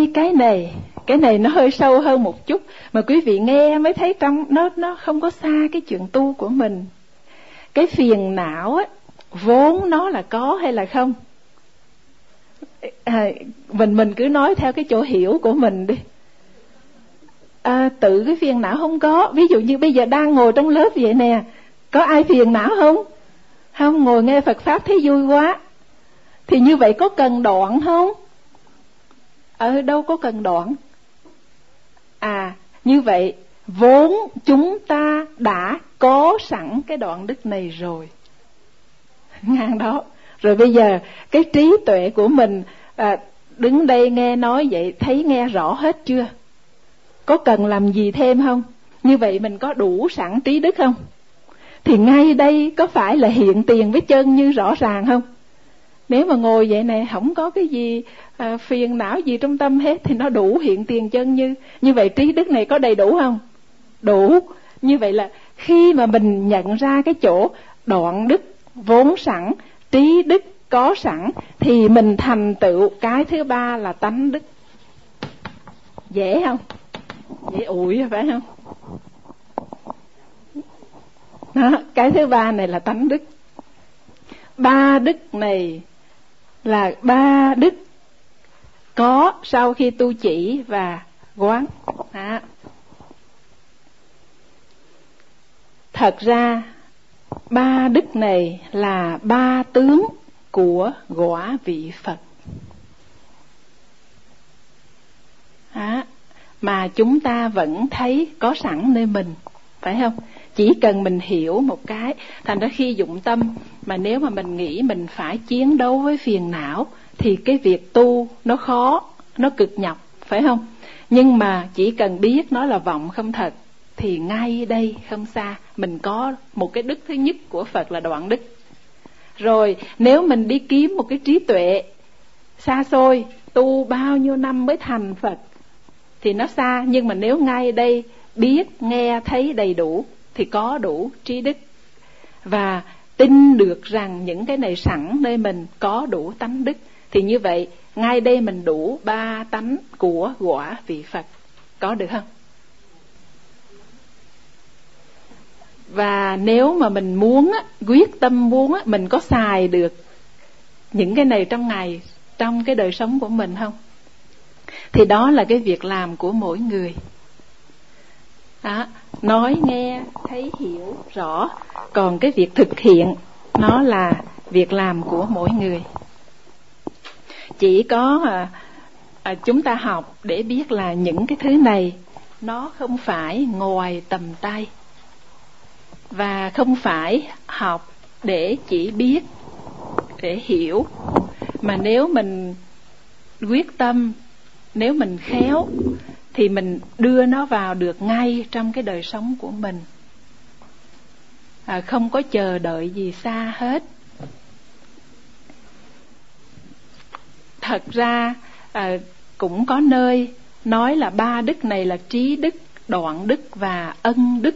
cái này nó hơi sâu hơn một chút, mà quý vị nghe mới thấy trong nó không có xa cái chuyện tu của mình. Cái phiền não á, vốn nó là có hay là không? Mình cứ nói theo cái chỗ hiểu của mình đi. Tự cái phiền não không có. Ví dụ như bây giờ đang ngồi trong lớp vậy nè, có ai phiền não không? Không, ngồi nghe Phật Pháp thấy vui quá. Thì như vậy có cần đoạn không? Đâu có cần đoạn. Như vậy vốn chúng ta đã có sẵn cái đoạn đức này rồi. Ngang đó. Rồi bây giờ cái trí tuệ của mình đứng đây nghe nói vậy, thấy nghe rõ hết chưa? Có cần làm gì thêm không? Như vậy mình có đủ sẵn trí đức không? Thì ngay đây có phải là hiện tiền với chân như rõ ràng không? Nếu mà ngồi vậy này không có cái gì phiền não gì trong tâm hết thì nó đủ hiện tiền chân như. Như vậy trí đức này có đầy đủ không? Đủ. Như vậy là khi mà mình nhận ra cái chỗ đoạn đức vốn sẵn, trí đức có sẵn, thì mình thành tựu cái thứ ba là tánh đức. Dễ không? Dễ ủi phải không? Đó, cái thứ ba này là tánh đức. Ba đức này là ba đức có sau khi tu chỉ và quán. Thật ra ba đức này là ba tướng của quả vị Phật. Mà chúng ta vẫn thấy có sẵn nơi mình, phải không? Chỉ cần mình hiểu một cái. Thành ra khi dụng tâm, mà nếu mà mình nghĩ mình phải chiến đấu với phiền não, thì cái việc tu nó khó, nó cực nhọc, phải không? Nhưng mà chỉ cần biết nó là vọng không thật, thì ngay đây không xa, mình có một cái đức thứ nhất của Phật là đoạn đức. Rồi nếu mình đi kiếm một cái trí tuệ xa xôi, tu bao nhiêu năm mới thành Phật, thì nó xa. Nhưng mà nếu ngay đây biết, nghe, thấy đầy đủ, thì có đủ trí đức. Và tin được rằng những cái này sẵn nơi mình, có đủ tánh đức. Thì như vậy, ngay đây mình đủ ba tánh của quả vị Phật. Có được không? Và nếu mà mình muốn, quyết tâm muốn, mình có xài được những cái này trong ngày, trong cái đời sống của mình không? Thì đó là cái việc làm của mỗi người. Nói, nghe, thấy, hiểu rõ. Còn cái việc thực hiện, nó là việc làm của mỗi người. Chỉ có chúng ta học để biết là những cái thứ này nó không phải ngoài tầm tay. Và không phải học để chỉ biết, để hiểu. Mà nếu mình quyết tâm, nếu mình khéo, thì mình đưa nó vào được ngay trong cái đời sống của mình. Không có chờ đợi gì xa hết. Thật ra cũng có nơi nói là ba đức này là trí đức, đoạn đức và ân đức.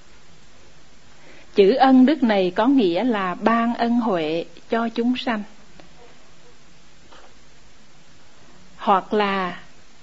Chữ ân đức này có nghĩa là ban ân huệ cho chúng sanh. Hoặc là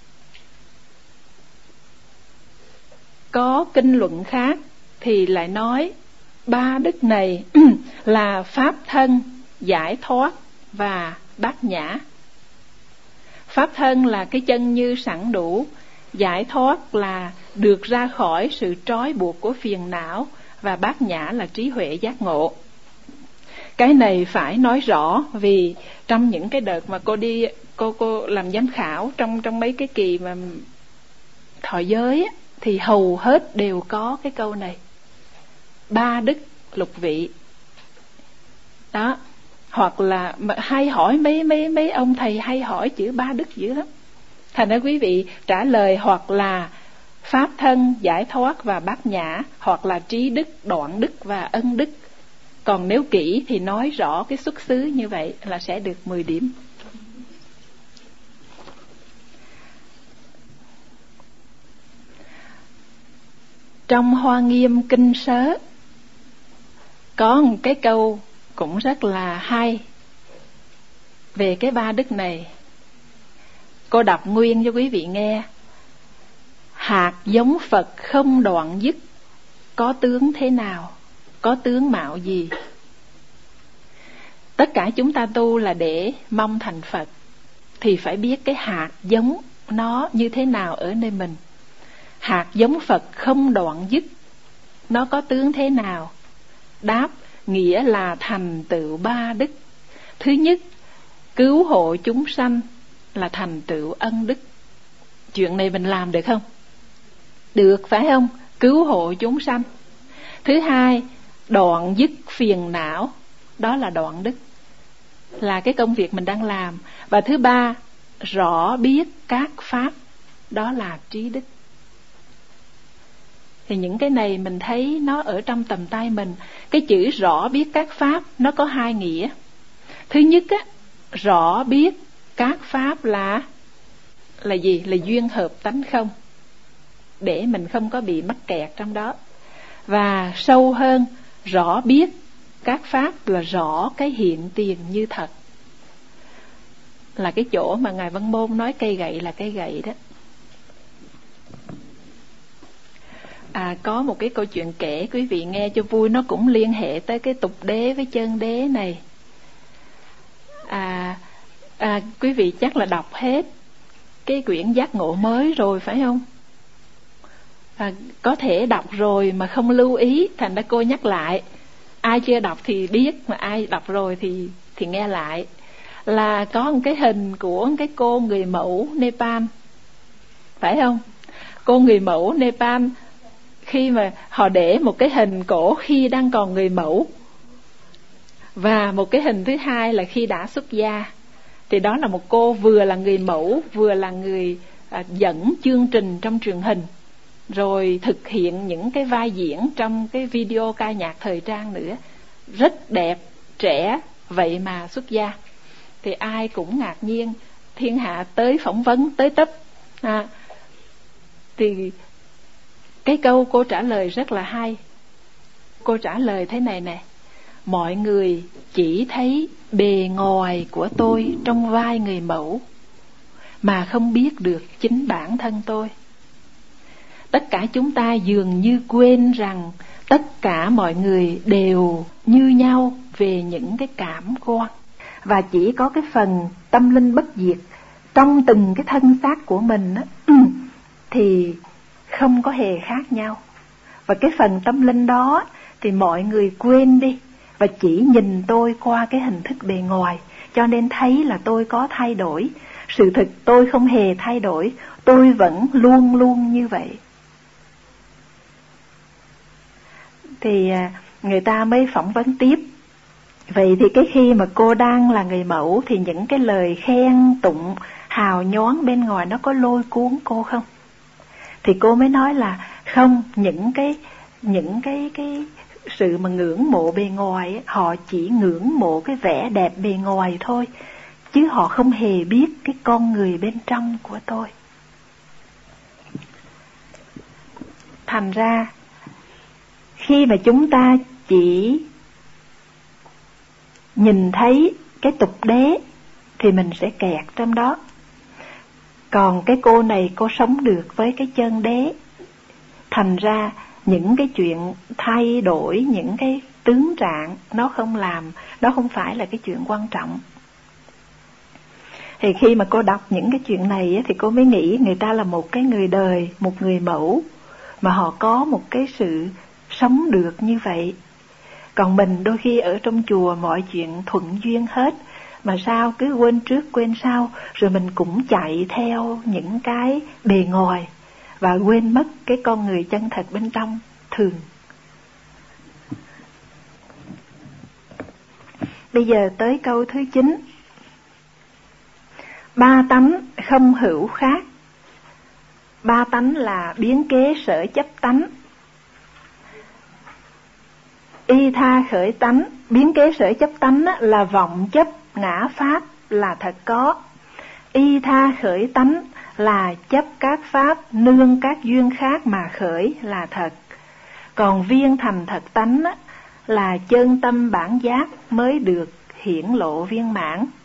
có kinh luận khác thì lại nói ba đức này là pháp thân, giải thoát và bát nhã. Pháp thân là cái chân như sẵn đủ, giải thoát là được ra khỏi sự trói buộc của phiền não, và bát nhã là trí huệ giác ngộ. Cái này phải nói rõ, vì trong những cái đợt mà cô làm giám khảo trong mấy cái kỳ mà thọ giới á, thì hầu hết đều có cái câu này: ba đức lục vị. Đó. Hoặc là hay hỏi mấy ông thầy hay hỏi chữ ba đức dữ lắm. Thành ra quý vị trả lời hoặc là pháp thân, giải thoát và bát nhã, hoặc là trí đức, đoạn đức và ân đức. Còn nếu kỹ thì nói rõ cái xuất xứ như vậy là sẽ được 10 điểm. Trong Hoa Nghiêm Kinh Sớ có một cái câu cũng rất là hay về cái ba đức này. Cô đọc nguyên cho quý vị nghe. Hạt giống Phật không đoạn dứt, có tướng thế nào, có tướng mạo gì? Tất cả chúng ta tu là để mong thành Phật, thì phải biết cái hạt giống nó như thế nào ở nơi mình. Hạt giống Phật không đoạn dứt, nó có tướng thế nào? Đáp, nghĩa là thành tựu 3 đức. Thứ nhất, cứu hộ chúng sanh là thành tựu ân đức. Chuyện này mình làm được không? Được, phải không? Cứu hộ chúng sanh. Thứ hai, đoạn dứt phiền não, đó là đoạn đức, là cái công việc mình đang làm. Và thứ ba, rõ biết các pháp, đó là trí đức. Thì những cái này mình thấy nó ở trong tầm tay mình. Cái chữ rõ biết các pháp nó có 2 nghĩa. Thứ nhất á, rõ biết các pháp là gì? Là duyên hợp tánh không, để mình không có bị mắc kẹt trong đó. Và sâu hơn, rõ biết các pháp là rõ cái hiện tiền như thật, là cái chỗ mà Ngài Văn Môn nói cây gậy là cây gậy đó. Có một cái câu chuyện kể quý vị nghe cho vui, nó cũng liên hệ tới cái tục đế với chân đế này. Quý vị chắc là đọc hết cái quyển Giác Ngộ Mới rồi phải không? Có thể đọc rồi mà không lưu ý, thành ra cô nhắc lại. Ai chưa đọc thì biết, mà ai đọc rồi thì nghe lại. Là có một cái hình của cái cô người mẫu Nepal, phải không? Cô người mẫu Nepal, khi mà họ để một cái hình cổ khi đang còn người mẫu, và một cái hình thứ hai là khi đã xuất gia. Thì đó là một cô vừa là người mẫu, vừa là người dẫn chương trình trong truyền hình, rồi thực hiện những cái vai diễn trong cái video ca nhạc thời trang nữa. Rất đẹp, trẻ, vậy mà xuất gia. Thì ai cũng ngạc nhiên, thiên hạ tới phỏng vấn tới tấp. Thì cái câu cô trả lời rất là hay. Cô trả lời thế này nè: mọi người chỉ thấy bề ngoài của tôi trong vai người mẫu, mà không biết được chính bản thân tôi. Tất cả chúng ta dường như quên rằng tất cả mọi người đều như nhau về những cái cảm quan, và chỉ có cái phần tâm linh bất diệt trong từng cái thân xác của mình á, thì không có hề khác nhau. Và cái phần tâm linh đó thì mọi người quên đi, và chỉ nhìn tôi qua cái hình thức bề ngoài, cho nên thấy là tôi có thay đổi. Sự thực tôi không hề thay đổi, tôi vẫn luôn luôn như vậy. Thì người ta mới phỏng vấn tiếp. Vậy thì cái khi mà cô đang là người mẫu thì những cái lời khen tụng hào nhoáng bên ngoài nó có lôi cuốn cô không? Thì cô mới nói là không, những cái sự mà ngưỡng mộ bề ngoài ấy, họ chỉ ngưỡng mộ cái vẻ đẹp bề ngoài thôi, chứ họ không hề biết cái con người bên trong của tôi. Thành ra khi mà chúng ta chỉ nhìn thấy cái tục đế thì mình sẽ kẹt trong đó. Còn cái cô này cô sống được với cái chân đế, thành ra những cái chuyện thay đổi những cái tướng trạng nó không phải là cái chuyện quan trọng. Thì khi mà cô đọc những cái chuyện này thì cô mới nghĩ người ta là một cái người đời, một người mẫu, mà họ có một cái sự sống được như vậy. Còn mình đôi khi ở trong chùa mọi chuyện thuận duyên hết, mà sao cứ quên trước quên sau, rồi mình cũng chạy theo những cái bề ngoài và quên mất cái con người chân thật bên trong thường. Bây giờ tới câu thứ 9. 3 tánh không hữu khác. 3 tánh là biến kế sở chấp tánh. Y tha khởi tánh, biến kế sở chấp tánh là vọng chấp ngã pháp là thật có. Y tha khởi tánh là chấp các pháp nương các duyên khác mà khởi là thật. Còn viên thành thật tánh là chân tâm bản giác mới được hiển lộ viên mãn.